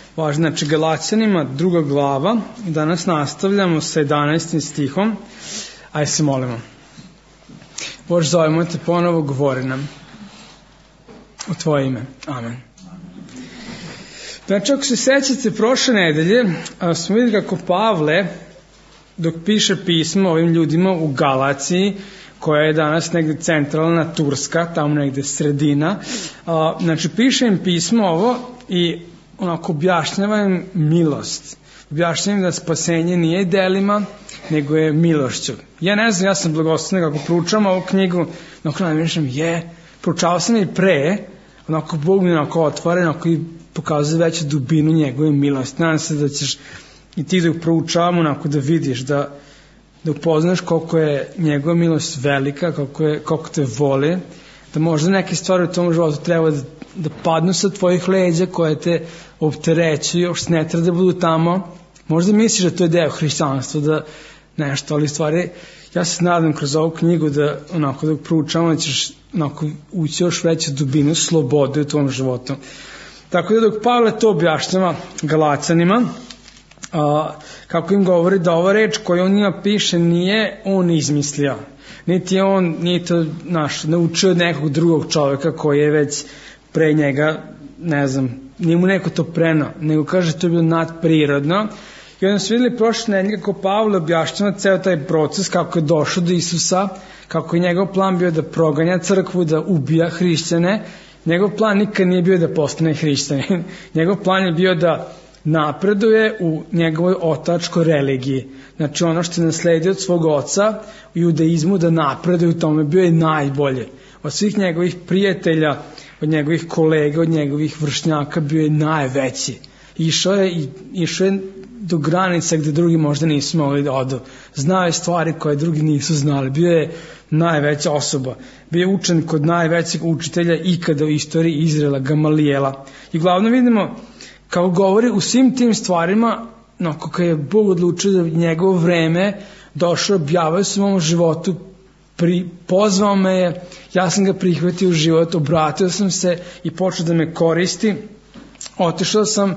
Znači, Galaćanima 2. glava, danas nastavljamo sa 11. stihom, aj se molimo. Bože, zovemo te ponovo, govori nam u tvoje ime. Amen. Znači, ako se sećate, prošle nedelje smo vidjeli kako Pavle, dok piše pismo ovim ljudima u Galaciji, koja je danas negde centralna Turska, tamo negde sredina, znači piše im pismo ovo i onako objašnjava im milost. Objašnjava im da spasenje nije delima, nego je milošću. Ja ne znam, ja sam blagosloven kako proučavam ovu knjigu, onako namišljam, proučavao sam i pre, onako Bog mi onako otvore, onako i pokazuje veću dubinu njegove milosti. Nadam se da ćeš i ti dok proučavamo onako da vidiš, da upoznaš koliko je njegova milost velika, koliko te voli, da možda neke stvari u tom životu treba da padnu sa tvojih leđa koje te opterećuju, još ne treba da budu tamo. Možda misliš da to je deo hrišćanstva, da nešto, ali stvari, ja se nadam kroz ovu knjigu da onako dok proučavamo da ćeš onako ući još veću dubinu slobode u tvom životu. Tako da dok Pavle to objašnjava Galaćanima, kako im govori da ova reč koju on njima piše nije on izmislio, nije to naučio od nekog drugog čoveka koji je već pre njega, ne znam, nije mu neko to prenao, nego kaže to je bilo nadprirodno. I onda su vidjeli prošle nedelje kako Pavle objašnjava ceo taj proces, kako je došao do Isusa, kako je njegov plan bio da proganja crkvu, da ubija hrišćane. Njegov plan nikad nije bio da postane hrišćanin. Njegov plan je bio da napreduje u njegovoj otačkoj religiji. Znači ono što je nasledio od svog oca u judaizmu, da napreduje u tome, bio je najbolje. Od svih njegovih prijatelja, od njegovih kolega, od njegovih vršnjaka bio je najveći. Išao je do granica gde drugi možda nisu mogli da odu. Znao je stvari koje drugi nisu znali. Bio je najveća osoba. Bio je učen kod najvećeg učitelja ikada u istoriji Izraela, Gamalijela. I uglavnom vidimo kao govori u svim tim stvarima, kako je Bog odlučio da njegovo vreme došao, objavio se u mom životu, pozvao me je, ja sam ga prihvatio u život, obratio sam se i počeo da me koristi. Otišao sam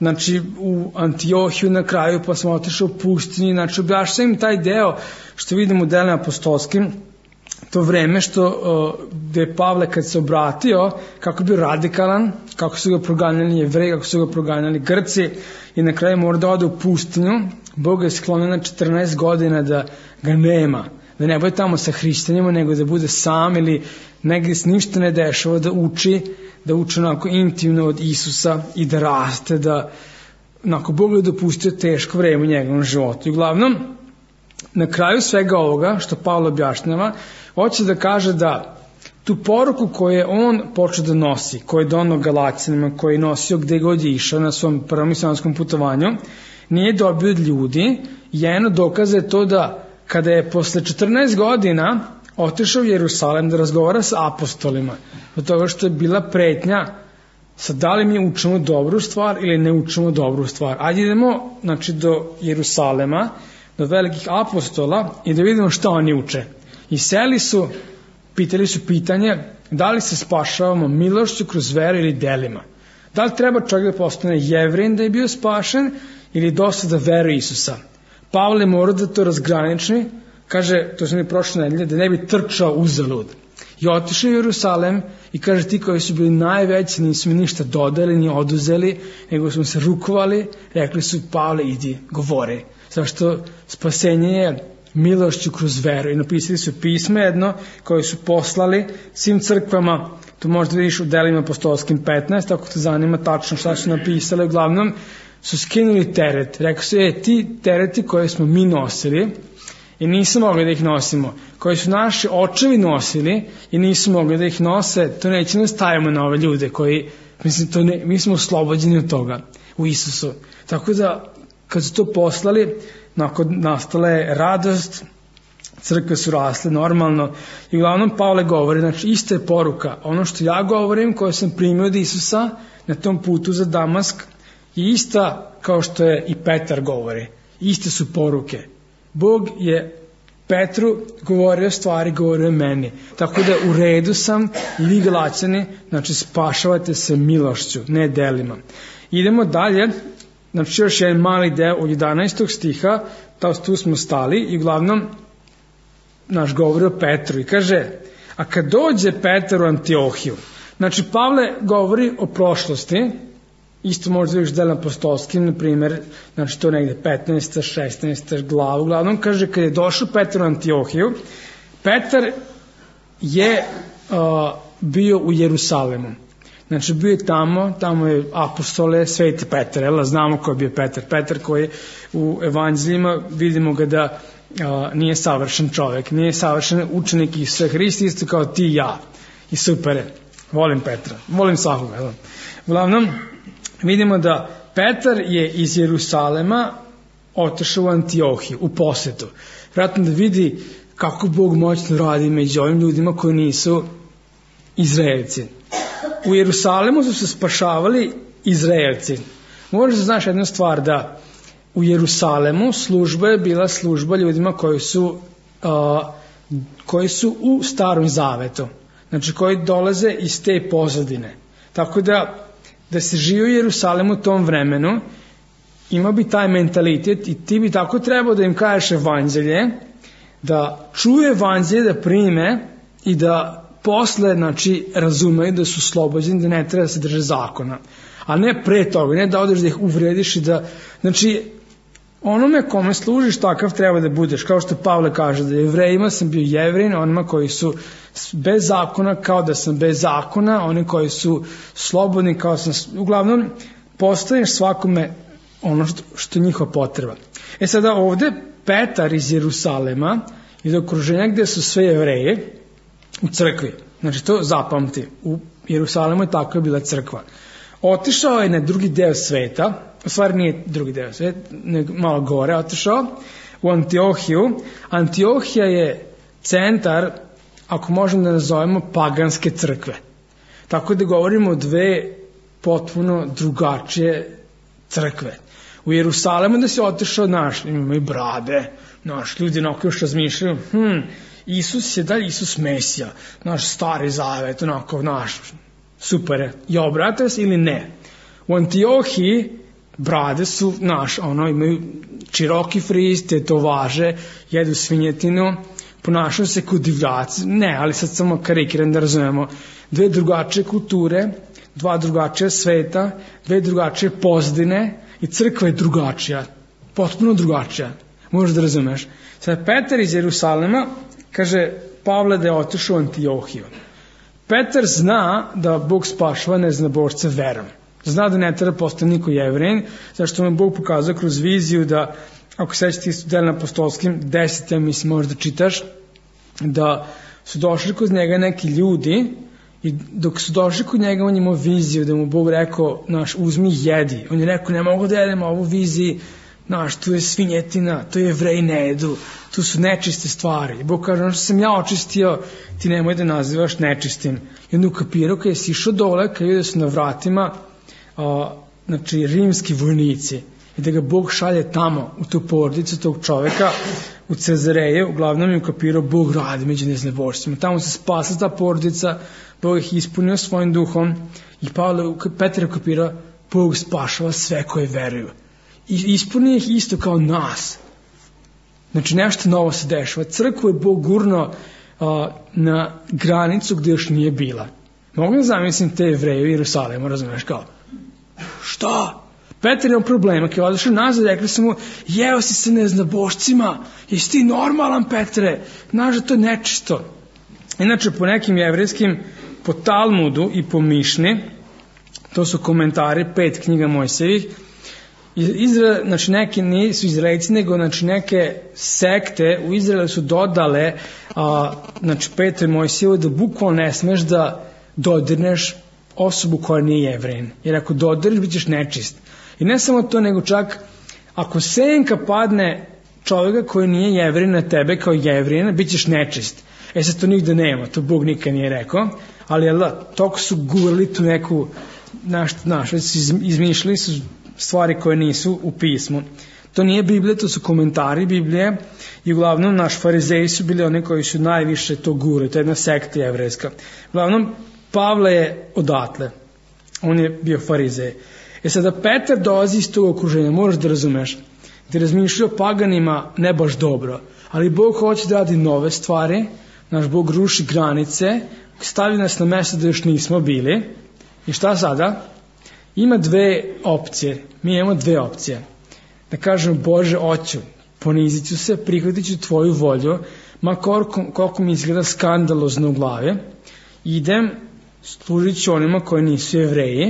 u Antiohiju na kraju, pa sam otišao u pustinji, objašnjam im taj deo što vidimo u delima apostolskim, to vreme gde je Pavle kad se obratio, kako je bio radikalan, kako su ga proganjali Jevreji, kako su ga proganjali Grci i na kraju mora da ode u pustinju. Bog je sklonio na 14 godina da ga nema, da ne bude tamo sa hrišćanima, nego da bude sam ili negdje s ništa ne dešava, da uči onako intimno od Isusa i da raste, da onako Bog je dopustio teško vreme u njegovom životu. I uglavnom, na kraju svega ovoga što Pavle objašnjava, hoće da kaže da tu poruku koju je on počeo da nosi, koju je donao Galaćanima, koju je nosio gde god je išao na svom prvom misionarskom putovanju, nije dobio od ljudi. Jedno dokaza je to da kada je posle 14 godina otišao u Jerusalim da razgovara sa apostolima, od toga što je bila pretnja sad da li mi učimo dobru stvar ili ne učimo dobru stvar. Ajde idemo do Jerusalema, do velikih apostola i da vidimo šta oni uče. I pitali su pitanje da li se spašavamo milošću kroz veru ili delima. Da li treba čovjek da postane Jevrin da je bio spašen ili dosta da veruje Isusa. Pavle mora da to razgraniči, kaže, to sam mi prošle nedelje, da ne bi trčao uzalud. I otišao u Jerusalem i kaže, ti koji su bili najveći nisu mi ništa dodali ni oduzeli, nego smo se rukovali, rekli su, Pavle, idi, govori. Zašto spasenje je milošću kroz veru. I napisali su pismo jedno koje su poslali svim crkvama, to možda vidiš u delima apostolskim 15, ako te zanima tačno šta su napisali, uglavnom su skinuli teret. Rekli su, ti tereti koje smo mi nosili i nisu mogli da ih nosimo, koji su naši očevi nosili i nisu mogli da ih nose, to neće nas stavimo na ove ljude koji, mi smo oslobođeni od toga u Isusu. Tako da, kad su to poslali, nastala je radost, crkve su rasle normalno i uglavnom Pavle govori, ista je poruka, ono što ja govorim, koje sam primio od Isusa na tom putu za Damask, je ista kao što je i Petar govori, iste su poruke. Bog je Petru govorio stvari, govorio meni. Tako da u redu sam, vi Galaćani, znači spašavate se milošću, ne delima. Idemo dalje, znači još jedan mali deo od 11. stiha, tu smo stali i uglavnom naš govori o Petru i kaže, a kad dođe Petar u Antiohiju, znači Pavle govori o prošlosti, isto možda viš delom apostolskim, na primjer, znači to negde 15. 16. glava, uglavnom kaže, kad je došao Petar u Antiohiju, Petar je bio u Jerusalemu. Znači bio je tamo je apostole Sveti Petar, znamo ko je bio Petar. Petar koji u evanđeljima vidimo ga da nije savršen čovjek, nije savršen učenik Isusa Hrista, isto kao ti i ja. I super je, volim Petra, volim svakoga. Uglavnom, vidimo da Petar je iz Jerusalema otišao u Antiohiju, u posetu. Vratno da vidi kako Bog moćno radi među ovim ljudima koji nisu Izraelci. U Jerusalemu su se spašavali Izraelci. Možeš da znaš jednu stvar, da u Jerusalemu služba je bila služba ljudima koji su u Starom Zavetu. Znači koji dolaze iz te pozadine. Tako da se živi u Jerusalemu u tom vremenu, ima bi taj mentalitet i ti bi tako trebao da im kažeš evanđelje, da čuje evanđelje, da prime i da posle, znači, razumeju da su slobođeni, da ne treba da se drže zakona. A ne pre toga, ne da odeš da ih uvrediš i da, znači, onome kome služiš takav treba da budeš, kao što Pavle kaže, da Jevrejima sam bio Jevrin, onima koji su bez zakona kao da sam bez zakona, oni koji su slobodni kao sam, uglavnom postaviš svakome ono što je njihova potreba. Sada ovde Petar iz Jerusalema iz okruženja gde su sve Jevreje u crkvi, znači to zapamti, u Jerusalemu je tako bila crkva. Otišao je na drugi deo sveta, u stvari nije drugi deo sveta, nego malo gore otišao, u Antiohiju. Antiohija je centar, ako možemo da nazovemo, paganske crkve. Tako da govorimo o dve potpuno drugačije crkve. U Jerusalemu da se otišao, imamo i brade, ljudi onako još razmišljaju, Isus je dalje Isus Mesija, naš Stari Zavet, onako, super je, i obrate se ili ne. U Antiohiji brade su, imaju široki friz, tetovaže, jedu svinjetinu, ponašaju se kao divljaci, ali sad samo karikiram da razumemo, dve drugačije kulture, dva drugačija sveta, dve drugačije pozadine i crkva je drugačija, potpuno drugačija, možeš da razumeš. Sad Petar iz Jerusalema kaže Pavle da je otišao u Antiohiju. Petar zna da Bog spašava neznabošce verom. Zna da ne treba postati niko Jevrin, zašto mu Bog pokazao kroz viziju da, ako sećate isto del na apostolskim 10, mislim možda čitaš, da su došli kod njega neki ljudi i dok su došli kod njega on imao viziju da mu Bog rekao, uzmi jedi. On je rekao, ne mogu da jedem ovu viziji, tu je svinjetina, to je Jevreji ne jedu, tu su nečiste stvari. I Bog kaže, ono što sam ja očistio, ti nemoj da nazivaš nečistim. I onda ukapirao kada je sišao dole, kada je da su na vratima rimski vojnici i da ga Bog šalje tamo u tu porodicu tog čoveka u Cezareje, uglavnom je ukapirao Bog radi među neznabošcima. Tamo se spasla ta porodica, Bog ih ispunio svojim duhom i Petar je ukapirao Bog spašava sve koje veruju. I ispunio ih isto kao nas. Znači nešto novo se dešava. Crkvu je Bog gurno na granicu gde još nije bila. Mogu da zamislim te Jevreje u Jerusalemu, razumeš kao? Šta? Petar je problema, kada je odešao nazad, rekli su mu, jeo si se neznabošcima, jesi ti normalan, Petre? Znaš da to je nečisto. Inače, po nekim jevrejskim, po Talmudu i po Mišni, to su komentari 5 knjiga Mojsejevih, znači neki nisu Izraelci, nego neke sekte u Izraelu su dodale Petru i Mojsijevu da bukvalno ne smeš da dodirneš osobu koja nije Jevrin. Jer ako dodirneš, bit ćeš nečist. I ne samo to, nego čak ako senka padne čovjeka koji nije Jevrin na tebe kao Jevrina, bit ćeš nečist. Sad to nigde nema, to Bog nikad nije rekao, ali toliko su gurali tu neku izmišljali su stvari koje nisu u pismu. To nije Biblija, to su komentari Biblije i uglavnom naš farizeji su bili oni koji su najviše to gure, to je jedna sekta jevrejska. Uglavnom, Pavle je odatle, on je bio farizej. Sada Petar dolazi iz tog okruženja, moraš da razumeš, da razmišljaju o paganima ne baš dobro, ali Bog hoće da radi nove stvari, naš Bog ruši granice, stavi nas na mesto da još nismo bili. I šta sada? Ima dve opcije, mi imamo dve opcije. Da kažemo, Bože, hoću, ponizit ću se, prihvatit ću tvoju volju, ma koliko mi izgleda skandalozno u glavi, idem, služit ću onima koji nisu Jevreji,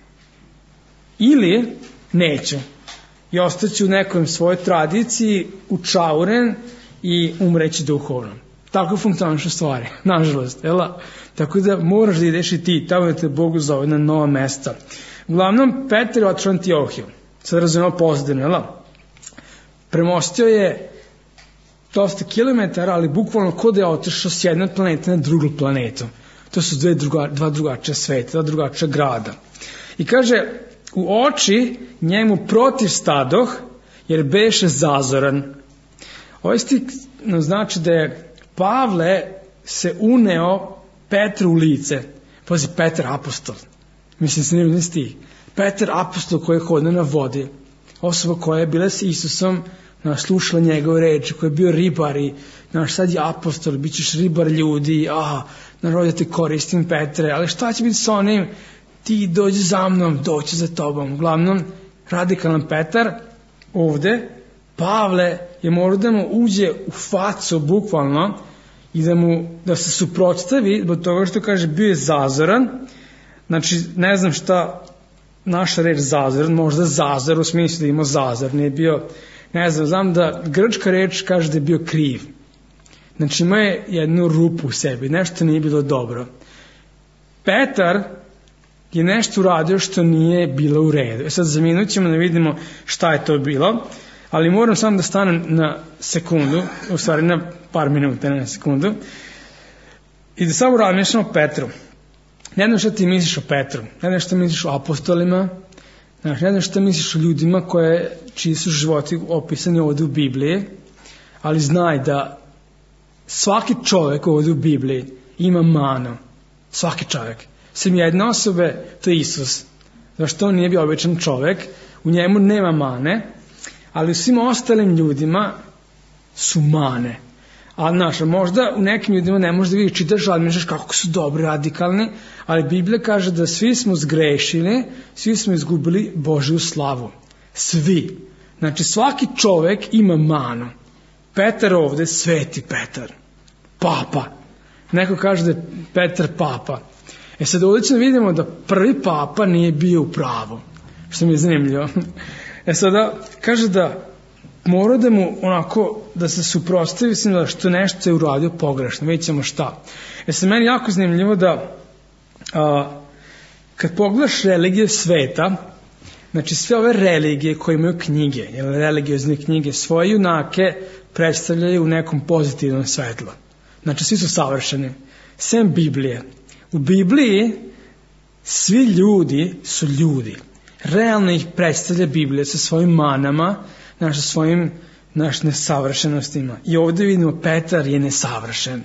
ili neću i ostaću u nekoj svojoj tradiciji učauren i umreći duhovno. Tako funkcionišu stvari, nažalost. Tako da moraš da ideš i ti, tamo da te Bog zove na nova mesta. Uglavnom, Petar je otišao Antiohiju. Sad razumemo pozadinu, premostio je dosta kilometara, ali bukvalno ko da je otišao s jednog planeta na drugu planetu. To su dva drugačija sveta, dva drugačija grada. I kaže, u oči njemu protiv stadoh, jer beše zazoran. Ovaj stih znači da je Pavle se uneo Petru u lice. Pazi, Petar apostol. Mislim, snimljeni stih. Petar apostol koji je hodio na vodi. Osoba koja je bila s Isusom, slušala njegove reči, koji je bio ribar i sad je apostol, bit ćeš ribar ljudi, da te koristim, Petre, ali šta će biti s onim? Ti dođi za mnom, doći za tobom. Uglavnom, radikalan Petar ovde, Pavle je morao da mu uđe u facu, bukvalno, i da se suprotstavi, zbog toga što kaže, bio je zazoran. Znači, ne znam šta naša reč zazoran, možda zazor, u smislu da ima zazor, nije bio, ne znam da grčka reč kaže da je bio kriv. Znači, ima je jednu rupu u sebi, nešto nije bilo dobro. Petar je nešto uradio što nije bilo u redu. Sad za minut ćemo da vidimo šta je to bilo, ali moram samo da stanem na sekundu, u stvari na par minuta, ne na sekundu, i da samo razmišljam o Petru. Ne znam šta ti misliš o Petru, ne znam šta misliš o apostolima, ne znam šta misliš o ljudima čiji su životi opisani ovdje u Bibliji, ali znaj da svaki čovjek ovdje u Bibliji ima manu. Svaki čovjek. Sem jedne osobe, to je Isus. Zašto on nije bio običan čovjek, u njemu nema mane, ali u svim ostalim ljudima su mane. A možda u nekim ljudima ne možeš da vidiš, čitaš, ali misliš kako su dobri, radikalni, ali Biblija kaže da svi smo zgrešili, svi smo izgubili Božju slavu. Svi. Znači svaki čovjek ima manu. Petar ovde, sveti Petar. Papa. Neko kaže da je Petar papa. Sad ovdje ćemo vidimo da prvi papa nije bio u pravu. Što mi je zanimljivo. Sada kaže da mora da mu da se suprotstavi što nešto je uradio pogrešno. Vidjet ćemo šta. Sad meni jako zanimljivo da kad pogledaš religije sveta, znači sve ove religije koje imaju knjige, religiozne knjige, svoje junake predstavljaju u nekom pozitivnom svetlu. Znači svi su savršeni. Sem Biblije. U Bibliji svi ljudi su ljudi. Realno ih predstavlja Biblija sa svojim manama, sa svojim nesavršenostima. I ovdje vidimo Petar je nesavršen.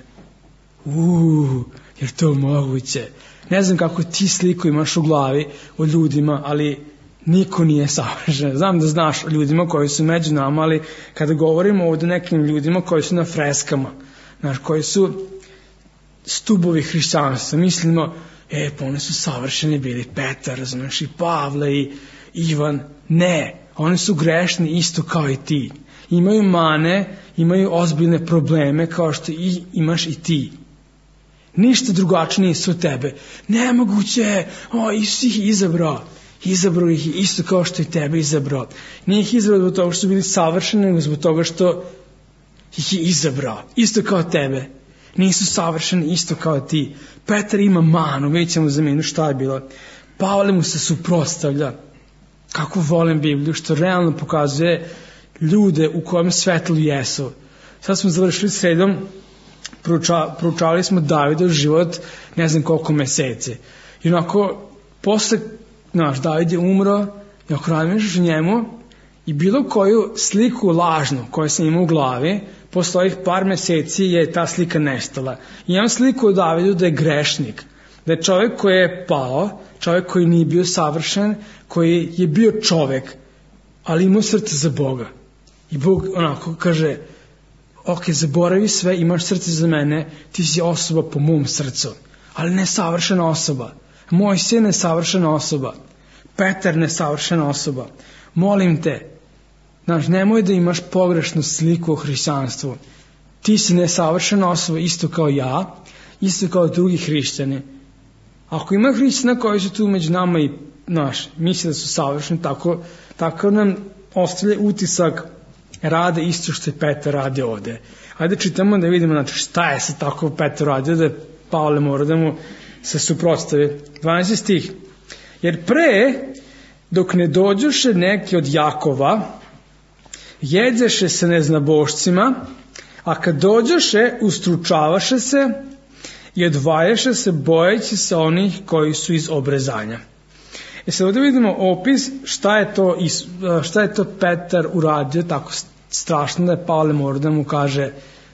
Je to moguće? Ne znam kako ti sliku imaš u glavi o ljudima, ali niko nije savršen. Znam da znaš o ljudima koji su među nama, ali kada govorimo ovdje nekim ljudima koji su na freskama, koji su stubovi hrišćanstva, mislimo, pa oni su savršeni bili, Petar, razumiješ, i Pavle, i Ivan. Ne, oni su grešni isto kao i ti. Imaju mane, imaju ozbiljne probleme kao što imaš i ti. Ništa drugačije nisu od tebe. Nemoguće, Isus ih izabrao. Izabrao ih isto kao što i tebe izabrao. Nije ih izabrao zbog toga što su bili savršeni, nego zbog toga što ih je izabrao. Isto kao tebe. Nisu savršeni isto kao ti. Petar ima manu, vidjet ćemo za minut šta je bilo. Pavle mu se suprotstavlja. Kako volim Bibliju, što realno pokazuje ljude u kojem svetlu jesu. Sad smo završili sredom, proučavali smo Davidov život ne znam koliko meseci. I posle, David je umro, i ako razmišljaš o njemu, I bilo koju sliku lažnu koju sam imao u glavi, posle ovih par meseci je ta slika nestala. Imam sliku o Davidu da je grešnik, da je čovjek koji je pao, čovjek koji nije bio savršen, koji je bio čovjek, ali imao srce za Boga. I Bog onako kaže, ok, zaboravi sve, imaš srce za mene, ti si osoba po mom srcu, ali ne savršena osoba. Moj sin je savršena osoba, Petar nesavršena osoba. Molim te, nemoj da imaš pogrešnu sliku o hrišćanstvu. Ti si nesavršena osoba isto kao ja, isto kao drugi hrišćani. Ako ima hrišćana koji su tu među nama i misle da su savršeni, tako nam ostavlja utisak rade isto što je Petar radi ovde. Hajde čitamo da vidimo šta je se tako Petar radio, da je Pavle mora da mu se suprotstavi. 12. stih. Jer pre, dok ne dođoše neki od Jakova, jedzeše se neznabošcima, a kad dođoše, ustručavaše se i odvajaše se bojeći se onih koji su iz obrezanja. Sad ovdje vidimo opis šta je to Petar uradio tako strašno da je Pavle mora da mu kaže,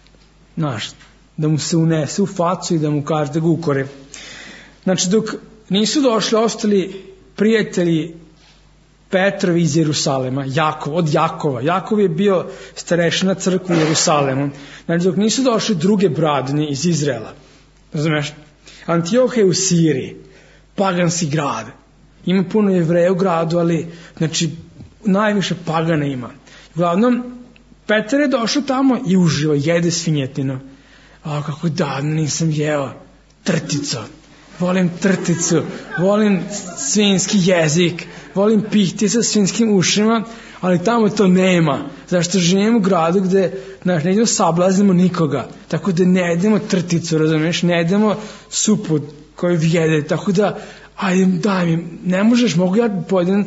da mu se unese u facu i da mu kaže da ga ukore. Dok nisu došli ostali prijatelji Petrovi iz Jerusalema, od Jakova. Jakov je bio starešina crkvu u Jerusalemu. Dok nisu došli druge bradne iz Izraela. Razumeš? Antioh je u Siriji, paganski grad. Ima puno Jevreja u gradu, ali najviše pagana ima. Uglavnom, Petar je došao tamo i uživa, jede svinjetinu. Kako davno nisam jeo trticu. Volim trticu, volim svinjski jezik, volim pihti sa svinjskim ušima, ali tamo to nema. Zašto živimo u gradu gde ne idemo sablaznimo nikoga, tako da ne jedemo trticu, razumiješ, ne jedemo supu koju jede, tako da, ajde, daj mi, ne možeš, mogu ja pojedem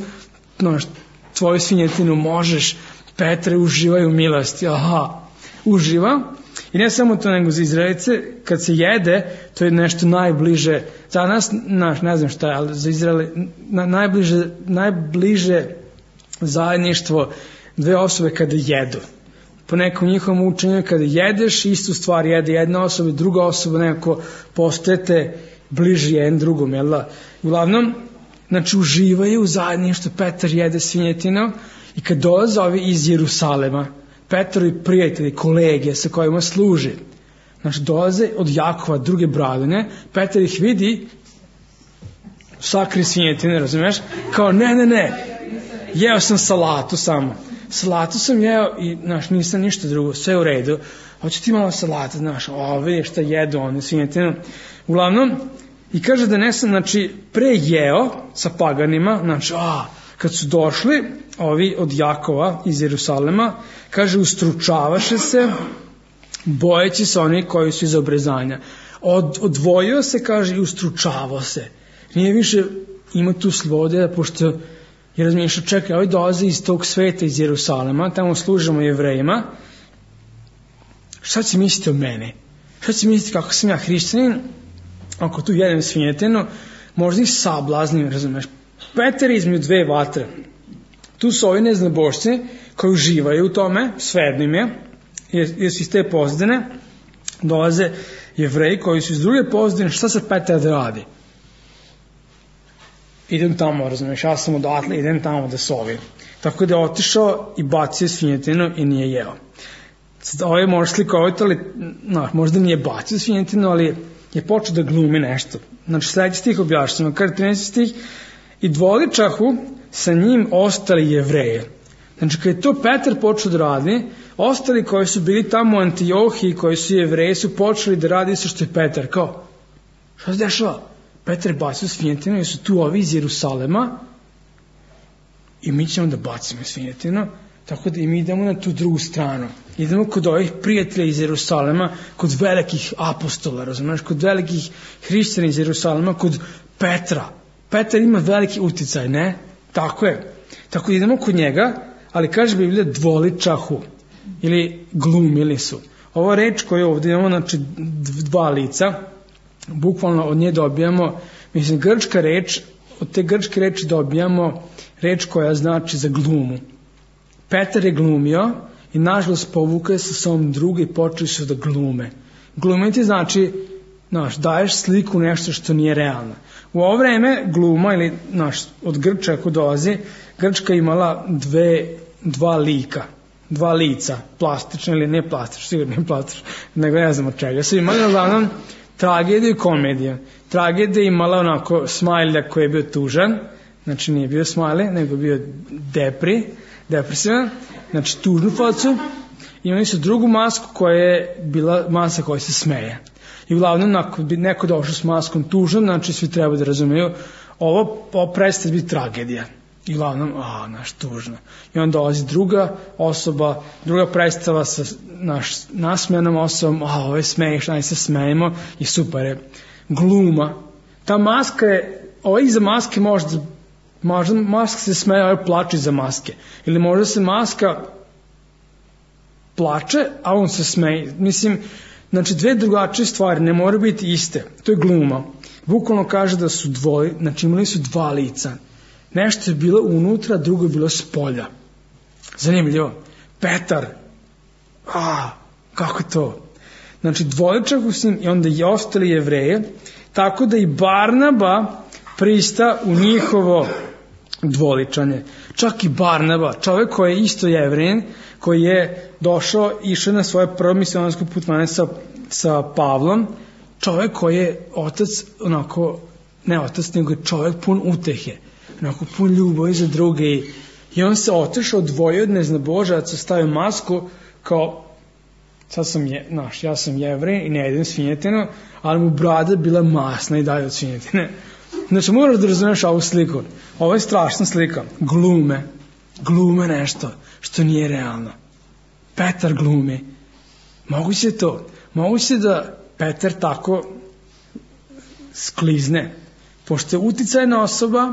tvoju svinjetinu, možeš, Petre, uživaj u milosti, uživa. I ne samo to, nego za Izraelice, kad se jede, to je nešto najbliže, za nas, ne znam šta je, ali za Izraele, najbliže zajedništvo dve osobe kada jedu. Po nekom njihovom učenju, kada jedeš, istu stvar jede jedna osoba i druga osoba, nekako postajete bliži jedan drugom, jel da? Uglavnom, uživaju u zajedništvu, Petar jede svinjetinu i kad dolaze ovi iz Jerusalema, Petrovi prijatelji, kolege sa kojima služi, dolaze od Jakova, druge bradine, Petar ih vidi, sakri svinjetine, razumiješ? Kao, ne, jeo sam salatu samo. Salatu sam jeo i, nisam ništa drugo, sve u redu. Hoće ti malo salata, vidiš šta jedu oni svinjetinu. Uglavnom, i kaže da ne sam, pre jeo sa paganima, kad su došli ovi od Jakova iz Jerusalema, kaže, ustručavaše se, bojeći se oni koji su iz obrezanja. Odvojio se, kaže, i ustručavao se. Nije više ima tu slobode, pošto je razmišljao, čekaj, ovi dolaze iz tog sveta iz Jerusalema, tamo služimo Jevrejima, šta će misliti o meni? Šta će misliti kako sam ja hrišćanin, ako tu jedem svinjetinu, možda ih sablaznim, razumeš? Petar između dve vatre. Tu su ovi neznabošci koji uživaju u tome, svejedno im je, jer su iz te pozadine, dolaze Jevreji koji su iz druge pozadine, šta se Petar da radi? Idem tamo, razumiješ, ja sam odatle, idem tamo da sovim. Tako da je otišao i bacio svinjetinu i nije jeo. Ovo je možda slikovito, ali možda nije bacio svinjetinu, ali je počeo da glumi nešto. Sljedeći stih objašnjamo, kaže 13. stih, i dvoličahu sa njim ostali Jevreje. Kad je to Petar počeo da radi, ostali koji su bili tamo u Antiohiji, koji su Jevreji, su počeli da radi isto što je Petar. Kao, šta se dešava? Petar je bacio svinjetinu, jer su tu ovi iz Jerusalema i mi ćemo da bacimo svinjetinu, tako da i mi idemo na tu drugu stranu. Idemo kod ovih prijatelja iz Jerusalema, kod velikih apostola, razumiješ, kod velikih hrišćana iz Jerusalema, kod Petra. Petar ima veliki uticaj, ne? Tako je. Tako da idemo kod njega, ali kaže Biblija dvoličahu, ili glumili su. Ova reč koju ovdje imamo, dva lica, bukvalno od nje dobijamo, grčka reč, od te grčke reči dobijamo reč koja znači za glumu. Petar je glumio i nažalost povukao je sa sobom druge i počeli su da glume. Glumiti znači, daješ sliku nešto što nije realno. U ovo vreme gluma, ili od Grča ako dolazi, Grčka imala dva lika, dva lica, plastične ili ne plastične, sigurno ne plastične, nego ne znam od čega. Su imali uglavnom tragediju i komediju. Tragedija imala onako Smajlja koji je bio tužan, znači nije bio Smajlja, nego bio depresivan, znači tužnu facu. Imali su drugu masku koja je bila masa koja se smeje. I uglavnom, ako bi neko došao s maskom tužan, znači svi treba da razumeju, ovo prestaje biti tragedija. I uglavnom, tužno. I onda dolazi druga osoba, druga predstava sa nasmejanom osobom, ovo je smeješ, aj se smejemo i super je. Gluma. Ta maska je, iza maske možda maska se smeje, ovo plače iza maske. Ili možda se maska plače, a on se smeje. Mislim, znači dve drugačije stvari ne moraju biti iste. To je gluma. Bukvalno kaže da su znači imali su dva lica. Nešto je bilo unutra, drugo je bilo spolja. Zanimljivo. Petar. Kako to? Znači dvoličak u njim i onda i ostali Jevreje, tako da i Barnaba prista u njihovo dvoličanje. Čak i Barnaba, čovjek koji je isto Jevrein, koji je išao na svoje prvo misionarsko putovanje sa Pavlom, čovjek koji je otac, ne otac, nego je čovjek pun utehe, pun ljubavi za druge i on se otišao, odvojio od neznabožaca, stavio masku kao, ja sam Jevrej i ne jedem svinjetinu, ali mu brada bila masna i dalje od svinjetine. Znači moraš da razumeš ovu sliku. Ovo je strašna slika. Glume nešto što nije realno. Petar glumi. Moguće to. Moguće da Petar tako sklizne. Pošto je uticajna osoba,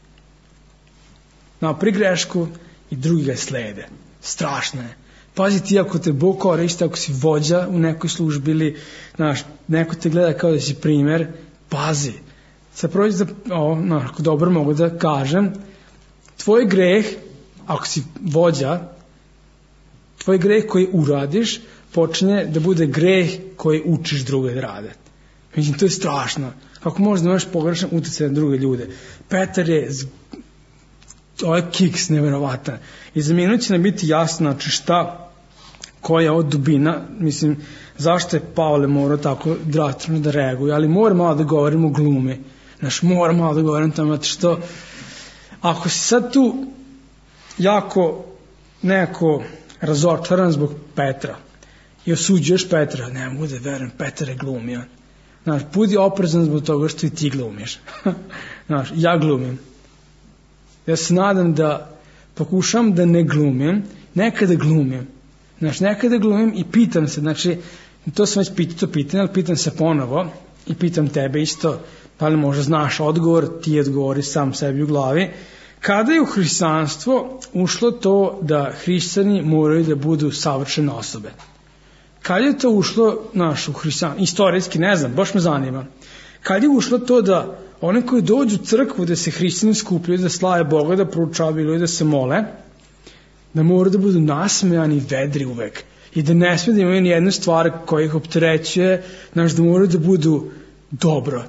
napravi grešku i drugi ga slede. Strašno je. Pazi ti ako te Bog koristi, ako si vođa u nekoj službi ili neko te gleda kao da si primer, pazi. Sad prođe ako dobro mogu da kažem, tvoj greh, ako si vođa, tvoj greh koji uradiš počne da bude greh koji učiš druge da rade. Mislim, to je strašno. Kako možeš da imaš pogrešan utjecaj na druge ljude? Petar je ovaj kiks neverovatan. I za minut će nam biti jasno, znači koja je ovo dubina, mislim, zašto je Pavle morao tako drastično da reaguje, ali moram malo da govorimo o glumi. Moram malo da govorim tamo, što ako si sad tu jako nekako razočaran zbog Petra i osuđuješ Petra, ne mogu da verujem, Petar je glumio. Budi oprezan zbog toga što i ti glumiš. Ja glumim. Ja se nadam da pokušam da ne glumim, nekada glumim. Nekada glumim i pitam se, to sam već pitanje, ali pitam se ponovo i pitam tebe isto, pa li možda znaš odgovor, ti odgovori sam sebi u glavi. Kada je u hrišćanstvo ušlo to da hrišćani moraju da budu savršene osobe? Kad je to ušlo u hrišćanstvo? Istorijski, ne znam, baš me zanima. Kad je ušlo to da one koji dođu u crkvu da se hrišćani skupljaju, da slave Boga, da proučavaju i da se mole, da moraju da budu nasmejani i vedri uvek. I da ne smije da imaju nijednu stvar koja ih opterećuje, da moraju da budu dobro.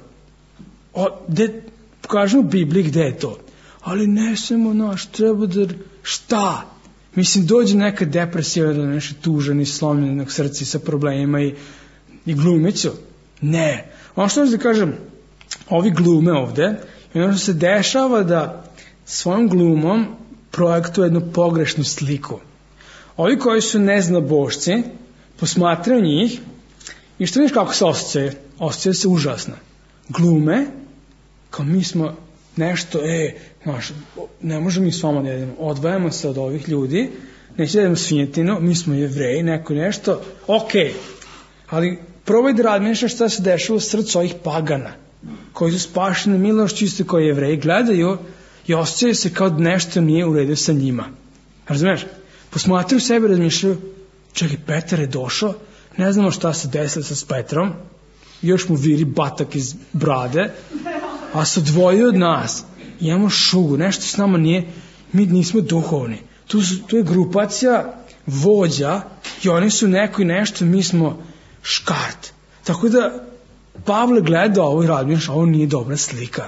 Kažem u Bibliji gde je to. Ali ne smemo, treba da... Šta? Mislim, dođe neka depresija, da nešto tužan i slomljenog srca sa problemima i glumiću. Ne. Ono što da kažem, ovi glume ovde, i ono što se dešava da svojom glumom projektuje jednu pogrešnu sliku. Ovi koji su neznabošci posmatraju njih i što vidiš kako se osjećaju se užasno. Glume, kao mi smo nešto, ne možemo mi s vama da jedemo, odvajamo se od ovih ljudi, neće da jedemo svinjetinu, mi smo Jevreji, neko nešto, ali probaj da razmišljaš šta se dešava u srcu ovih pagana, koji su spašeni milošću isto koji Jevreji, gledaju i osjećaju se kao da nešto nije u redu sa njima. Razumeš? Posmatraju sebe i razmišljaju, čekaj, Petar je došao, ne znamo šta se desilo sa Petrom, još mu viri batak iz brade, a se odvojio od nas, imamo šugu, nešto s nama nije, mi nismo duhovni. Tu je grupacija vođa i oni su neko i nešto, mi smo škart. Tako da Pavle gleda ovo i razmišlja, ovo nije dobra slika.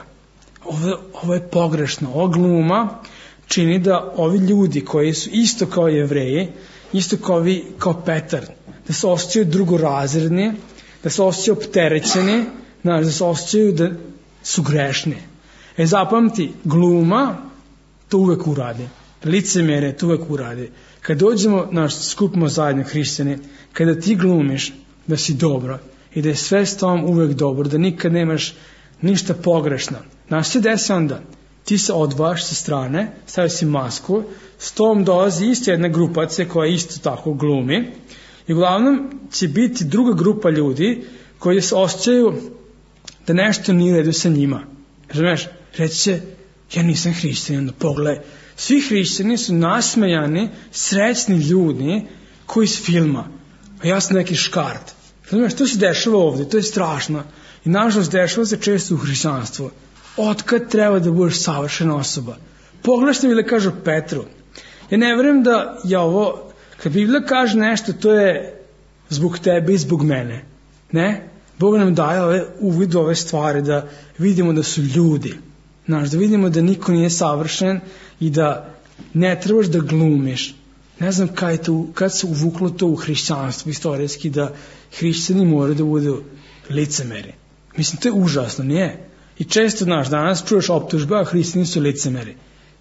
Ovo je pogrešno. Ova gluma čini da ovi ljudi koji su isto kao Jevreji, isto kao Petar, da se osjećaju drugorazredni, da se osjećaju opterećeni, da se osjećaju da su grešni. Zapamti, gluma to uvek uradi. Licemere to uvek uradi. Kad dođemo, skupimo zajedno hrišćani, kada ti glumiš da si dobro i da je sve s tom uvek dobro, da nikad nemaš ništa pogrešno, znaš se desi onda? Ti se odvaš sa strane, stavio si masku, s tom dolazi isto jedna grupacija koja isto tako glumi i uglavnom će biti druga grupa ljudi koji se osjećaju da nešto nije u redu sa njima. Razumeš? Reći će, ja nisam hrišćanin, onda pogledaj. Svi hrišćani su nasmejani, srećni ljudi koji iz filma. A ja sam neki škart. Razumeš, to se dešava ovdje, to je strašno. I nažalost dešava se često u hrišćanstvu. Otkad treba da budeš savršena osoba? Pogledaj što Biblija kaže Petru. Ja ne vjerujem da je ovo, kad Biblija kaže nešto, to je zbog tebe i zbog mene. Ne? Bog nam daje uvid u ove stvari, da vidimo da su ljudi. Znaš, da vidimo da niko nije savršen i da ne trebaš da glumiš. Ne znam kad se uvuklo to u hrišćanstvo istorijski, da hrišćani moraju da budu licemeri. Mislim, to je užasno, nije? I često, danas čuješ optužbe, a hrišćani su licemeri.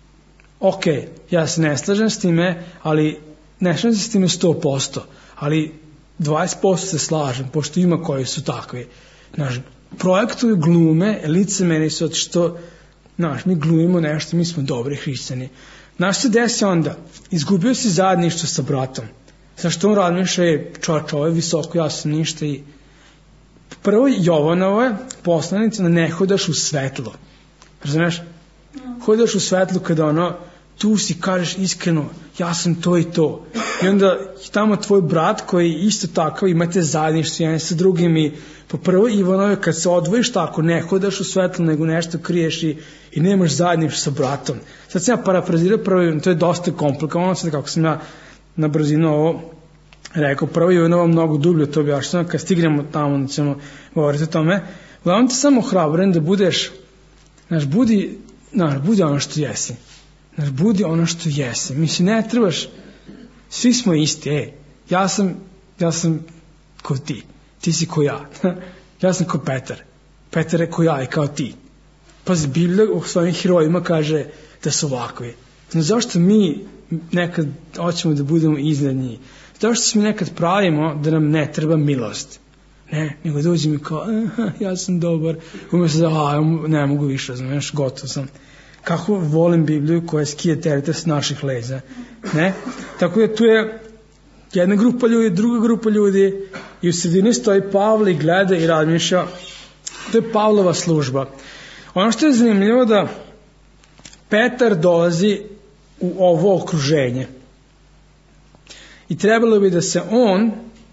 Ok, ja se ne slažem s time, ali ne slažem se s time 100%, ali 20% se slažem, pošto ima koji su takvi. Projektuju glume, licemeri su od što, mi glumimo nešto, mi smo dobri hrišćani. Se desi onda, izgubio si zajedništvo sa bratom. Zašto on razmišlja je, ovo je visoko, ja sam ništa i prvo Jovanovo je poslanica da ne hodaš u svetlo. Razumeš? Hodaš u svetlu kada tu si kažeš iskreno, ja sam to i to. I onda tamo tvoj brat koji isto tako imate zajedništvo jedan sa drugim i po prvo Ivanove kad se odvojiš tako, ne hodaš u svetlu nego nešto kriješ i nemaš zajedništvo sa bratom. Sad sam ja parafrazirao prvo, to je dosta komplikovano, sad kako sam ja na brzinu ovo rekao, prvo Ivanova mnogo dublje to objašnjeno, kad stignemo tamo da ćemo govoriti o tome. Uglavnom ti samo hrabren da budeš, budi ono što jesi. Budi ono što jesi. Mislim, ne trebaš, svi smo isti, ja sam ko ti si ko ja. Ja sam ko Petar. Petar je ko ja i kao ti. Pazi, Biblija u svojim herojima kaže da su ovakvi. Zašto mi nekad hoćemo da budemo iznad njih? Zašto se mi nekad pravimo da nam ne treba milost? Ne, nego dođem i kao, ja sam dobar, umjesto da, ne mogu više, znaš, gotov sam. Kako volim Bibliju koja skije terete s naših leza. Ne? Tako da tu je jedna grupa ljudi, druga grupa ljudi i u sredini stoji Pavle i gleda i razmišlja. To je Pavlova služba. Ono što je zanimljivo da Petar dolazi u ovo okruženje. I trebalo bi da se on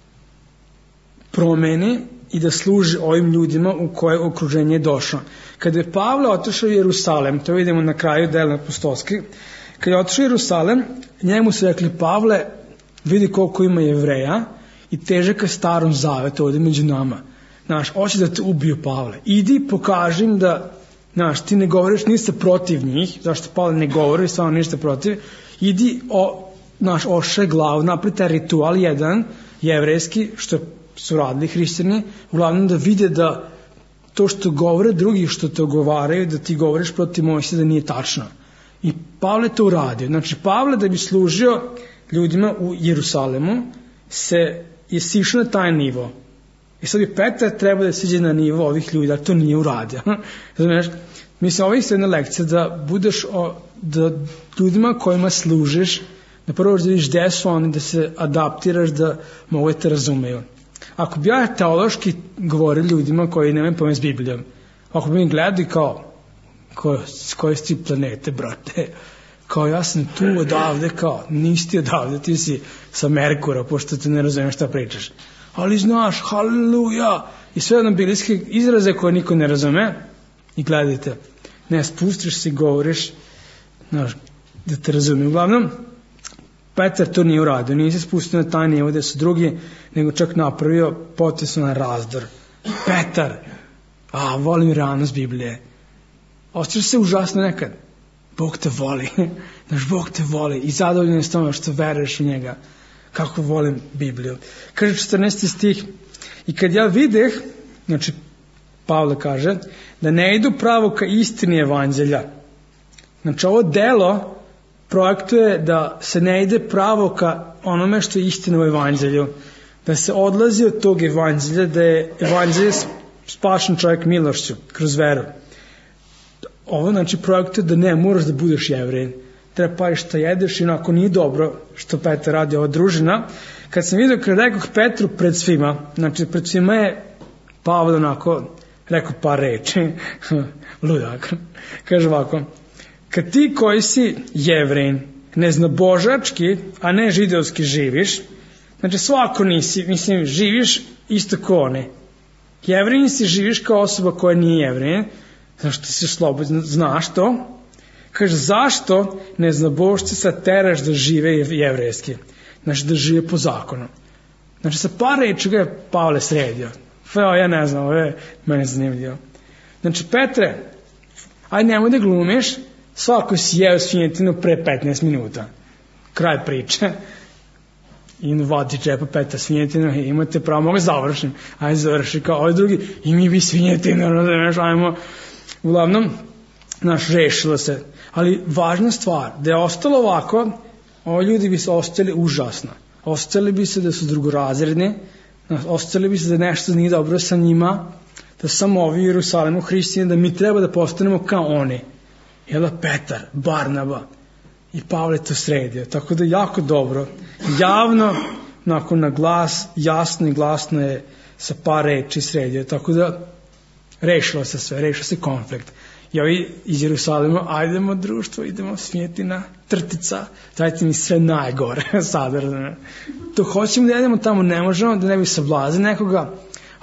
promeni i da služi ovim ljudima u koje okruženje je došao. Kada je Pavle otišao u Jerusalem, to vidimo na kraju dela apostolskih, kada je otišao u Jerusalem, njemu su rekli, Pavle, vidi koliko ima Jevreja i teže ka starom zavetu ovdje među nama. Hoće da te ubiju, Pavle. Idi, pokaži im da, ti ne govoriš ništa protiv njih, zašto Pavle ne govori, stvarno ništa protiv, idi, ošaj glavu, napravi taj ritual jedan, jevrejski, što su radili hrišćani, uglavnom da vide da to što govore drugi što te ogovaraju, da ti govoriš protiv Mojsija da nije tačno. I Pavle to uradio. Pavle da bi služio ljudima u Jerusalemu je sišao na taj nivo. I sad bi Petar trebao da siđe na nivo ovih ljudi, ali to nije uradio. Mislim, ovo je jedna lekcija da budeš da ljudima kojima služiš, da prvo da vidiš gde su oni, da se adaptiraš, da mogu te razumeju. Ako bi ja teološki govorio ljudima koji nemaju pojem s Biblijom, ako bi mi gledali kao koje si ti planete, brate, kao ja sam tu odavde, kao nisi ti odavde, ti si sa Merkura, pošto te ne razumiješ šta pričaš. Ali znaš, haleluja, i sve jedno biblijske izraze koje niko ne razume, i gledajte, ne spustiš se i govoriš, znaš, da te razumije. Uglavnom, Petar to nije uradio, nije se spustio na taj nivo gde su drugi, nego čak napravio potresno na razdor. Petar, volim realnost Biblije. Osjećaš se užasno nekad. Bog te voli, znaš, Bog te voli i zadovoljan je s tome što veruješ u njega. Kako volim Bibliju. Kaže 14. stih, i kad ja videh, znači Pavle kaže, da ne idu pravo ka istini evanđelja. Znači ovo delo projektuje da se ne ide pravo ka onome što je istina u evanđelju. Da se odlazi od tog evanđelja, da je evanđelje spašen čovjek milošću, kroz veru. Ovo znači projektuje da ne moraš da budeš Jevrej. Treba pariš šta jedeš i onako nije dobro što Petar radi, ova družina. Kad sam vidio, kad rekoh Petru pred svima, znači pred svima je Pavle onako rekao par reči, ludak, kaže ovako, kad ti koji si Jevrej, neznabožački, a ne židovski živiš, znači svako nisi, mislim, živiš isto ko oni. Jevrej si živiš kao osoba koja nije Jevrej, zašto si slobodno, znaš to? Kaže, zašto neznabošce sad teraš da žive jevrejski? Znači da žive po zakonu. Znači sa par reči ga je Pavle sredio. Ja ne znam, ovo je meni zanimljivo. Znači, Petre, aj nemoj da glumiš, svako si jeo svinjetinu pre 15 minuta. Kraj priče. I vadi džepa Petra svinjetinu, imate pravo, mogu završim. Ajde završi kao ovaj drugi, i mi bi svinjetinu, razumeš, ajmo. Uglavnom, rešilo se. Ali važna stvar, da je ostalo ovako, ovi ljudi bi se ostali užasno. Ostali bi se da su drugorazredni, ostali bi se da nešto nije dobro sa njima, da samo ovi u Jerusalimu hrišćani, da mi treba da postanemo kao oni. Jela Petar, Barnaba i Pavle to sredio. Tako da jako dobro, javno, nakon na glas, jasno i glasno je sa par reči sredio. Tako da rešilo se sve, rešilo se konflikt. I ovi iz Jerusalima, ajdemo društvo, idemo svinjetina, trtica, dajte mi sve najgore, sada. To hoćemo da jedemo tamo, ne možemo, da ne bi sablaze nekoga.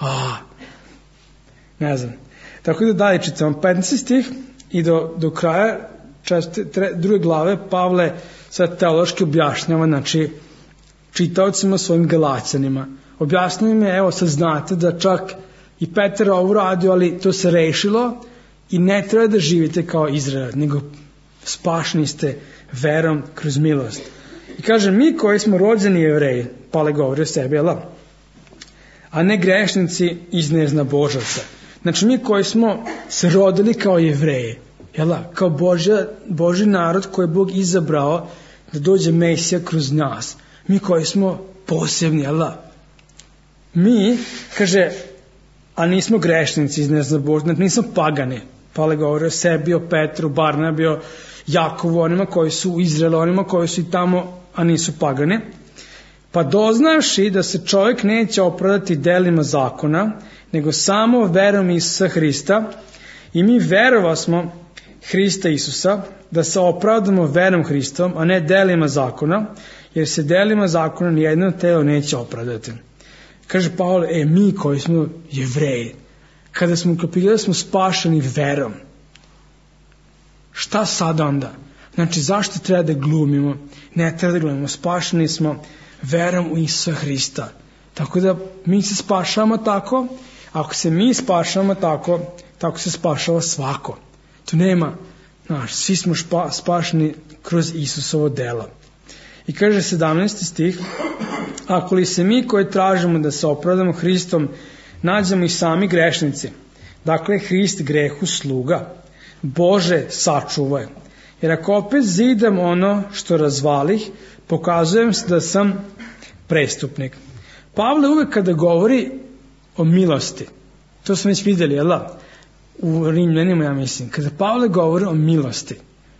Ne znam. Tako da dalje čitamo 15 stih i do kraja druge glave Pavle sad teološki objašnjava, znači čitaocima svojim Galaćanima. Objasnio im je, evo sad znate da čak i Petar ovo radio, ali to se rešilo i ne treba da živite kao Izrael, nego spašeni ste verom kroz milost. I kaže, mi koji smo rođeni Jevreji, Pavle govori o sebi, a ne grešnici iz neznabožaca. Znači mi koji smo se rodili kao Jevreji, kao Božji narod koji je Bog izabrao da dođe Mesija kroz nas. Mi koji smo posebni, mi, kaže, a nismo grešnici iz neznabožaca, nismo pagani. Pavle govori o sebi, o Petru, Barnabi, o Jakovu, onima koji su u Izraelu, onima koji su i tamo, a nisu pagani. Pa doznavši da se čovjek neće opravdati delima zakona, nego samo verom Isusa Hrista, i mi verovasmo Hrista Isusa, da se opravdamo verom Hristom, a ne delima zakona, jer se delima zakona nijedno telo neće opravdati. Kaže Pavle, mi koji smo Jevreji, kada smo ukapili da smo spašeni verom, šta sad onda? Znači, zašto treba da glumimo? Ne treba da glumimo, spašeni smo verom u Isusa Hrista. Tako da mi se spašavamo tako, ako se mi spašavamo tako, tako se spašava svako. Tu nema, svi smo spašeni kroz Isusovo delo. I kaže 17. stih, ako li se mi koji tražimo da se opravdamo Hristom, nađemo i sami grešnici, dakle Hrist grehu sluga, Bože sačuvaj. Jer ako opet zidam ono što razvalih, pokazujem se da sam prestupnik. Pavle uvek kada govori o milosti, to smo već vidjeli, u Rimljanima, ja mislim, kada Pavle govori o milosti,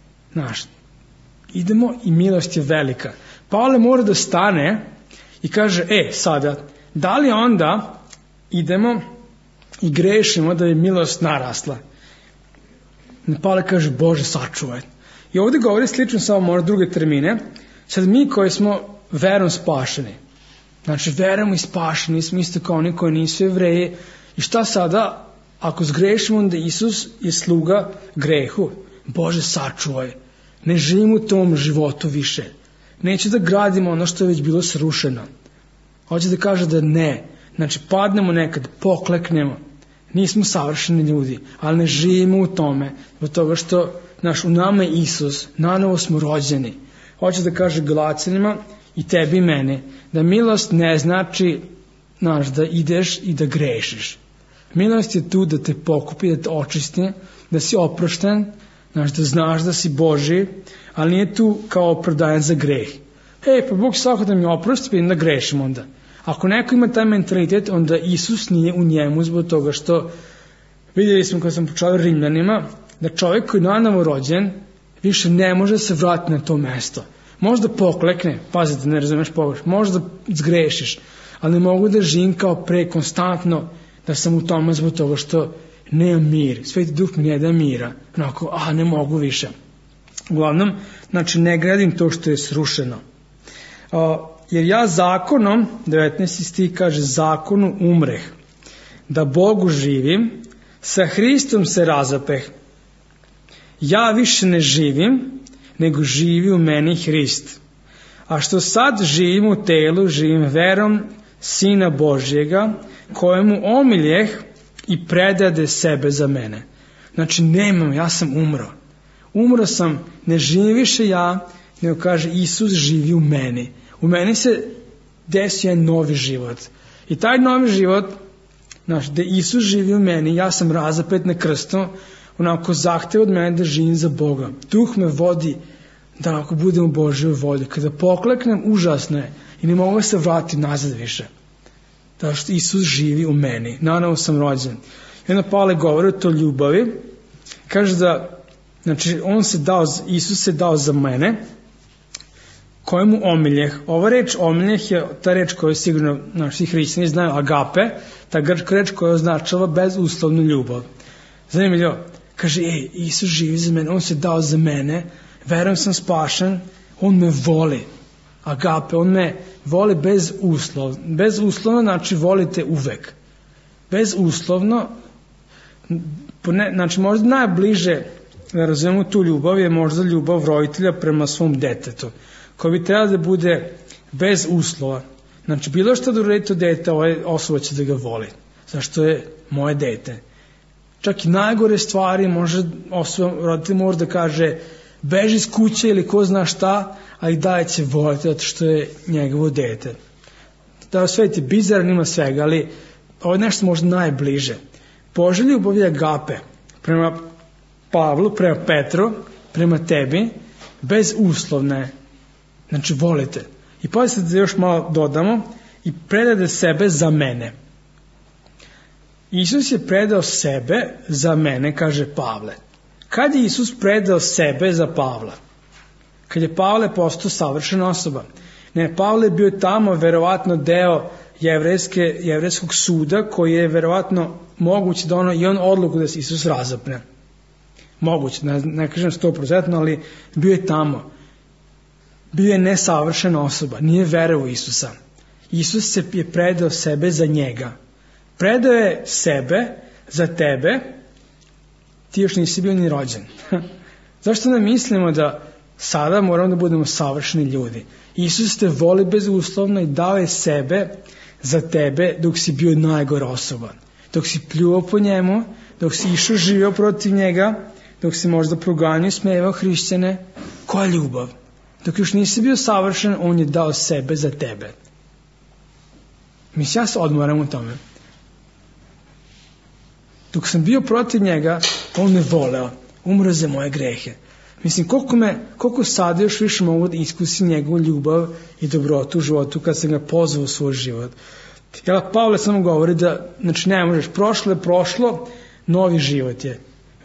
idemo i milost je velika. Pavle mora da stane i kaže, sada, da li onda idemo i grešimo da je milost narasla? Pavle kaže, Bože sačuvaj. I ovdje govori slično, samo možda druge termine. Sad mi koji smo verom spašeni, znači verom i spašeni smo isto kao oni koji nisu Jevreji. I šta sada, ako zgrešimo, onda Isus je sluga grehu. Bože sačuvaj. Ne živim u tom životu više. Neće da gradimo ono što je već bilo srušeno. Hoće da kaže da ne. Znači, padnemo nekad, pokleknemo. Nismo savršeni ljudi, ali ne živimo u tome, zbog toga što u nama je Isus, nanovo smo rođeni. Hoće da kaže Galaćanima i tebi i meni, da milost ne znači da ideš i da grešiš. Milost je tu da te pokupi, da te očisti, da si oprošten, da znaš da si Božji, ali nije tu kao opravdajan za greh. Pa Bog svako da mi oprosti, pa da grešim onda. Ako neko ima taj mentalitet, onda Isus nije u njemu zbog toga što vidjeli smo kad sam počeo Rimljanima, da čovjek koji je nanovo rođen više ne može se vratiti na to mesto. Možda poklekne, pazite, ne razumeš pogreš, možda zgrešiš, ali ne mogu da živim kao pre konstantno, da sam u tome zbog toga što nemam mir. Sveti Duh mi ne da mira. Ne mogu više. Uglavnom, ne gradim to što je srušeno. Jer ja zakonom, 19. stih kaže, zakonu umreh, da Bogu živim, sa Hristom se razapeh. Ja više ne živim, nego živi u meni Hrist. A što sad živim u telu, živim verom Sina Božjega, kojemu omiljeh i predade sebe za mene. Znači, nemam, ja sam umro. Umro sam, ne živim više ja, nego kaže, Isus živi u meni. U meni se desio jedan novi život. I taj novi život, da Isus živi u meni, ja sam razapet na krstu, onako zahteva od mene da živim za Boga. Duh me vodi da ako budem u Božjoj volji. Kada pokleknem, užasno je i ne mogu se vratiti nazad više. Da što Isus živi u meni. Nanovo sam rođen. I onda Pavle govori o to ljubavi. Kaže da, Isus se dao za mene, kojemu omiljeh. Ova reč omiljeh je ta reč koju sigurno svi hrišćani znaju, agape, ta grčka reč koja označava bezuslovnu ljubav. Zanimljivo. Kaže, Isus živi za mene, on se dao za mene, verujem sam spašen, on me voli. Agape, on me voli bezuslovno. Bezuslovno znači volite uvek. Bezuslovno, možda najbliže da razumemo tu ljubav je možda ljubav roditelja prema svom detetu, koja bi trebala da bude bez uslova. Znači, bilo što da uredi to dete, osoba će da ga voli. Zašto je moje dete. Čak i najgore stvari roditelj može da kaže beži iz kuće ili ko zna šta, ali dalje će voliti zato što je njegovo dete. Da svet je bizaran, ima svega, ali ovo je nešto možda najbliže. Božja ljubav je agape prema Pavlu, prema Petru, prema tebi, bez uslovne. Znači, volite. I pazite da još malo dodamo, i predade sebe za mene. Isus je predao sebe za mene, kaže Pavle. Kad je Isus predao sebe za Pavla? Kad je Pavle postao savršena osoba. Ne, Pavle je bio tamo verovatno deo jevrejskog suda koji je verovatno moguće da i on odluku da se Isus razapne. Moguće, ne kažem 100%, ali bio je tamo. Bio je nesavršena osoba, nije verovao Isusa. Isus je predao sebe za njega. Predao je sebe za tebe, ti još nisi bio ni rođen. Zašto ne mislimo da sada moramo da budemo savršeni ljudi? Isus te voli bezuslovno i dao je sebe za tebe dok si bio najgora osoba. Dok si pljuvao po njemu, dok si išao živio protiv njega, dok si možda proganio i smejevao hrišćane. Koja ljubav? Dok još nisi bio savršen, on je dao sebe za tebe. Ja se odmoram u tome. Dok sam bio protiv njega, on me voleo. Umro za moje grehe. Koliko sada još više mogu da iskusim njegovu ljubav i dobrotu u životu kad sam ga pozvao u svoj život. Pavle samo govori da, ne možeš, prošlo je prošlo, novi život je.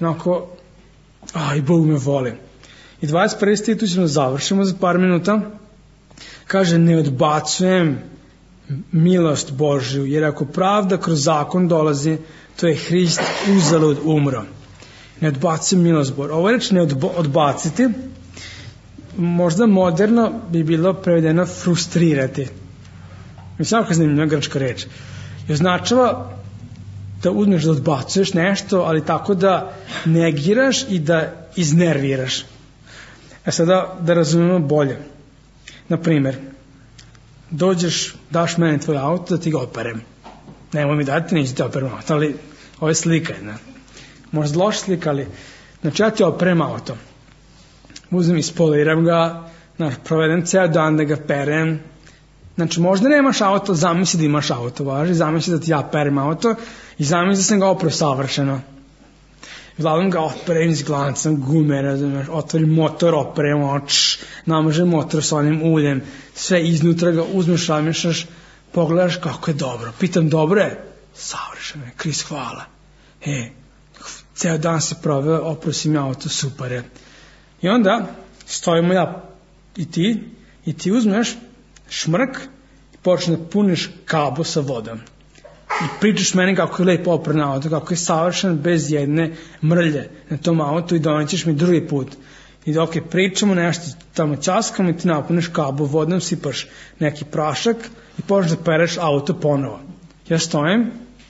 I Bog me voli. I 21. stih, tu ćemo završimo za par minuta. Kaže, ne odbacujem milost Božju, jer ako pravda kroz zakon dolazi, to je Hrist uzalud umro. Ne odbacujem milost Božju. Ovo reč ne odbaciti, možda moderno bi bilo prevedeno frustrirati. Kako zanimljiva grčka reč. I označava da uzmeš da odbacuješ nešto, ali tako da negiraš i da iznerviraš. Sada da razumemo bolje. Na primjer, dođeš, daš meni tvoj auto da ti ga operem. Nemoj mi dati, neću ti operem auto, ali ovo je slika jedna. Možda loša slika, ali znači ja ti operem auto. Uzmem, ispoliram ga, provedem ceo dan da ga perem. Znači možda nemaš auto, zamisli da imaš auto, važi, zamisli da ti ja perem auto i zamisli da sam ga oprao savršeno. Uglavnom ga operem, izglancam gume, razumiješ, otvorim motor, operem, namažem motor s onim uljem, sve iznutra ga uzmeš, razmišljaš, pogledaš kako je dobro. Pitam, dobro je? Savršeno je, Kris, hvala. Ceo dan se proveo, oprao si mi auto, super je. I onda stojimo ja i ti uzmeš šmrk i počneš da puniš kabo sa vodom. I pričaš meni kako je lepo opran auto, kako je savršen bez jedne mrlje na tom autu i donećeš mi drugi put. I dok je pričamo, nešto tamo ćaskamo i ti napuniš kabo vodom, sipaš neki prašak i počneš da pereš auto ponovo. Ja stojim,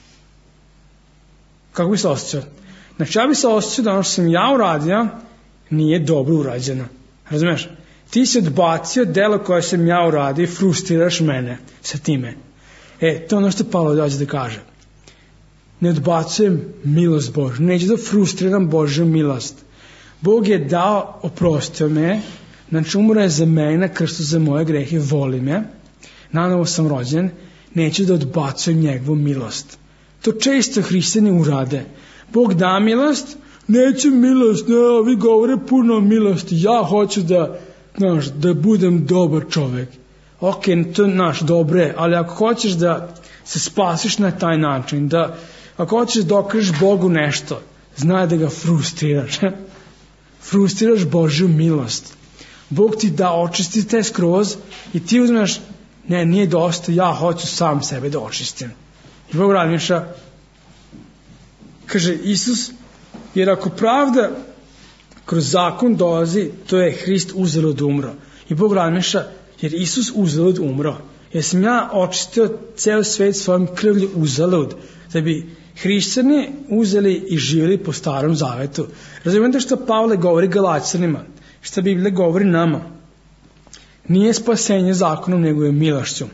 kako bi se osjećao? Znači ja bi se osjećao da ono što sam ja uradio nije dobro urađeno. Razumeš? Ti si odbacio delo koje sam ja uradio i frustriraš mene sa time. To je ono što Pavle dođe da kaže. Ne odbacujem milost Božju. Neću da frustriram Božju milost. Bog je dao, oprostio me, znači umro je za mene na krstu za moje grehe, voli me, nanovo sam rođen, neću da odbacujem njegovu milost. To često hrišćani urade. Bog da milost, neću milost, ne, vi govore puno o milosti, ja hoću da budem dobar čovjek. Ok, to je dobro je, ali ako hoćeš da se spasiš na taj način, ako hoćeš da dokažeš Bogu nešto, znaj da ga frustriraš. Frustriraš Božju milost. Bog ti da očisti te skroz i ti uzmeš, ne, nije dosta, ja hoću sam sebe da očistim. I Bog razmišlja, kaže Isus, jer ako pravda kroz zakon dolazi, to je Hrist uzalud umro. I Bog razmišlja, jer Isus uzalud umro. Jer sam ja očistio ceo svet svojom krvlju uzalud, da bi hrišćani uzeli i živjeli po starom zavetu. Razumijete što Pavle govori Galaćanima, što Biblija govori nama. Nije spasenje zakonom, nego je milošću.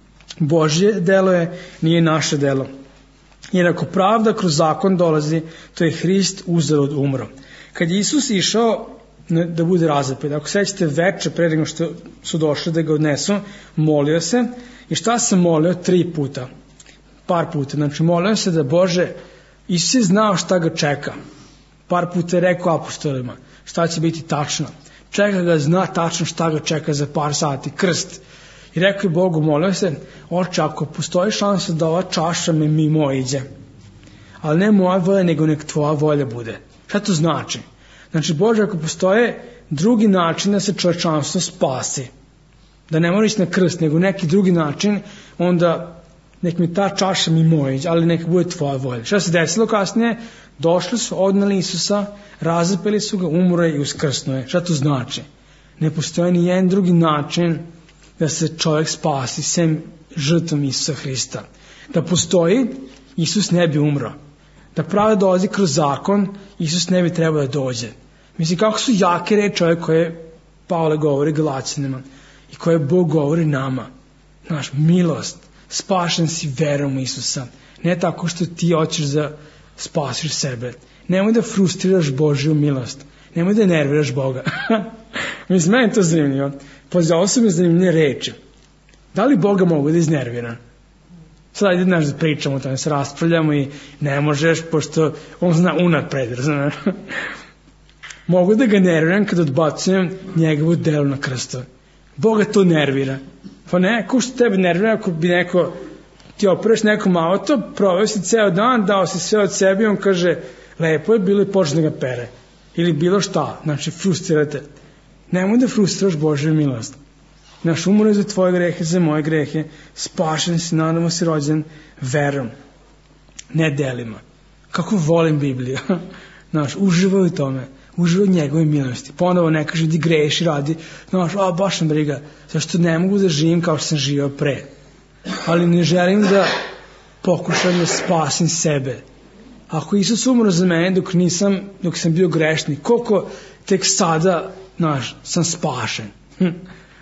Božje delo je, nije naše delo. Jer ako pravda kroz zakon dolazi, to je Hrist uzalud umro. Kad je Isus išao da bude razapet, ako sećate veče pre nego što su došli da ga odnesu, molio se. I šta se molio? 3 puta. Par puta. Znači molio se da Bože, Isus je znao šta ga čeka. Par puta je rekao apostolima šta će biti tačno. Čeka ga, zna tačno šta ga čeka za par sati, krst. I rekao je Bogu, molio se, Oče, ako postoji šansa da ova čaša me mimo iđe, ali ne moja volja, nego nek tvoja volja bude. Šta to znači? Znači, Bože, ako postoje drugi način da se čovječanstvo spasi, da ne mora ići na krst, nego neki drugi način, onda nek mi ta čaša mimo iđe, ali nek bude tvoja volja. Šta se desilo kasnije? Došli su, odneli Isusa, razapeli su ga, umro je i uskrsnuo je. Šta to znači? Ne postoji ni jedan drugi način da se čovjek spasi sem žrtvom Isusa Hrista. Da postoji, Isus ne bi umro. Da pravda dolazi kroz zakon, Isus ne bi trebao da dođe. Mislim, kako su jake reči ove koje Pavle govori Galaćanima i koje Bog govori nama. Znaš, milost, spašen si verom Isusa. Ne tako što ti hoćeš da spasiš sebe. Nemoj da frustriraš Božju milost. Nemoj da nerviraš Boga. Mislim, meni je to zanimljivo. Pazi, ovo su mi zanimljive reči. Da li Boga mogu da iznerviram? Sada ajde da pričamo o tome, se raspravljamo i ne možeš, pošto on zna unapred, znaš. Mogu da ga nerviram kad odbacujem njegovu delu na krstu. Boga to nervira. Pa ne, ko što tebe nervira ako bi neko, ti opereš nekom auto, proveo si ceo dan, dao si sve od sebe i on kaže, lepo je bilo i počne da ga pere. Ili bilo šta, znači frustrirate. Nemoj da frustriraš Božju milost. Naš umro je za tvoje grehe, za moje grehe, spašen si, nadamo si rođen verom, ne delima. Kako volim Bibliju. Znaš, uživaj u tome, uživaj u njegove milosti. Ponovo ne kaže di greši, radi, znaš, baš nam briga, zašto ne mogu da živim kao što sam živio pre. Ali ne želim da pokušam da spasim sebe. Ako Isus umro za mene dok sam bio grešnik, koliko tek sada, znaš, sam spašen.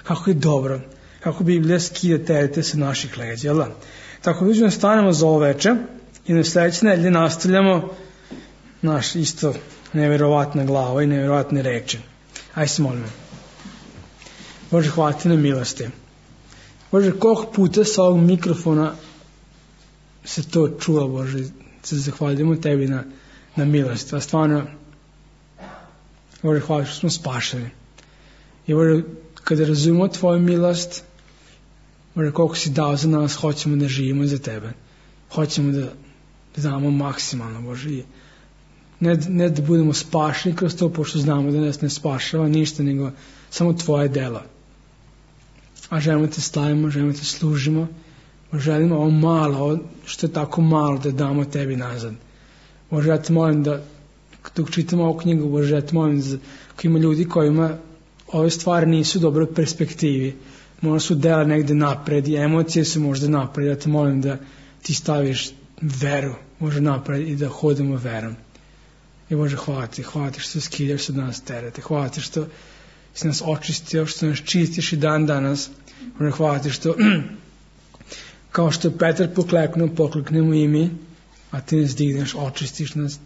kako je dobro, kako Biblija skida terete sa naših leđa, jel da? Tako da stanemo za ovo veče i na sledeće nedelje nastavljamo naš isto nevjerovatna glava i nevjerovatne reči. Ajde se molimo. Bože, hvala ti na milosti. Bože, koliko puta sa ovog mikrofona se to čulo, Bože, se zahvaljujemo tebi na milosti. A stvarno, Bože, hvala što smo spašeni. I Bože, kada razumemo tvoju milost, Bože, koliko si dao za nas, hoćemo da živimo za tebe. Hoćemo da damo maksimalno, Bože. I ne da budemo spašeni kroz to, pošto znamo da nas ne spašava ništa, nego samo tvoje delo. A želimo te slavimo, želimo te služimo, želimo ovo malo, što je tako malo, da damo tebi nazad. Bože, ja te molim da, dok čitamo ovu knjigu, Bože, ja te molim da ako ima ljudi kojima ove stvari nisu dobro u perspektivi, možda su dela negde napred i emocije su možda napred, ja te molim da ti staviš veru, Bože, napred i da hodimo verom. I Bože, hvala ti što skidaš od nas terete, hvala ti što si nas očistio, što nas čistiš i dan danas. Bože, hvala ti što kao što je Petar pokleknuo, pokleknemo i mi, a ti nas digneš, očistiš nas.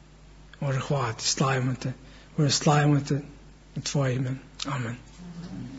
Bože, hvala ti, slavimo te. Bože, slavimo te u tvoje ime. Amen.